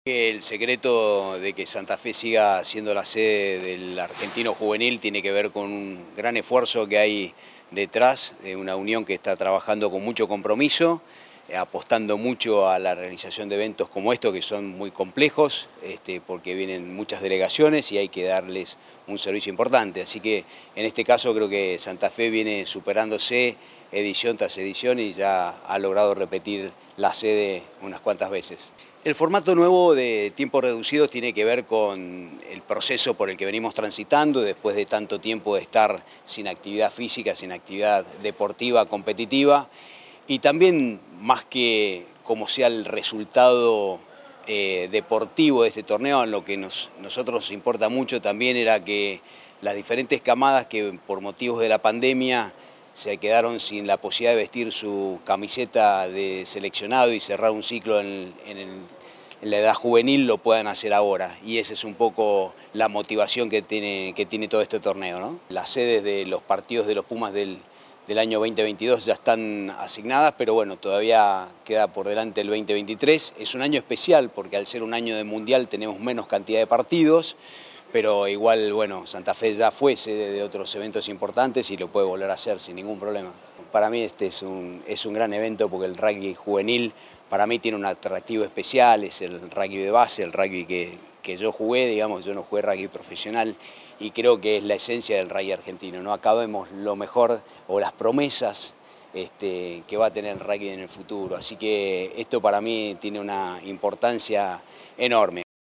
El secreto de que Santa Fe siga siendo la sede del Argentino Juvenil tiene que ver con un gran esfuerzo que hay detrás, de una unión que está trabajando con mucho compromiso, apostando mucho a la realización de eventos como estos, que son muy complejos, porque vienen muchas delegaciones y hay que darles un servicio importante. Así que en este caso creo que Santa Fe viene superándose edición tras edición y ya ha logrado repetir la sede unas cuantas veces. El formato nuevo de tiempos reducidos tiene que ver con el proceso por el que venimos transitando después de tanto tiempo de estar sin actividad física, sin actividad deportiva, competitiva, y también más que como sea el resultado deportivo de este torneo, lo que nosotros nos importa mucho también era que las diferentes camadas que por motivos de la pandemia se quedaron sin la posibilidad de vestir su camiseta de seleccionado y cerrar un ciclo en la edad juvenil lo puedan hacer ahora. Y esa es un poco la motivación que tiene todo este torneo, ¿no? Las sedes de los partidos de los Pumas del año 2022 ya están asignadas, pero bueno, todavía queda por delante el 2023. Es un año especial porque al ser un año de mundial tenemos menos cantidad de partidos, pero igual, bueno, Santa Fe ya fue sede de otros eventos importantes y lo puede volver a hacer sin ningún problema. Para mí este es un gran evento porque el rugby juvenil para mí tiene un atractivo especial, es el rugby de base, el rugby que yo jugué, digamos, yo no jugué rugby profesional y creo que es la esencia del rugby argentino, ¿no? Acá vemos lo mejor o las promesas que va a tener el rugby en el futuro, así que esto para mí tiene una importancia enorme.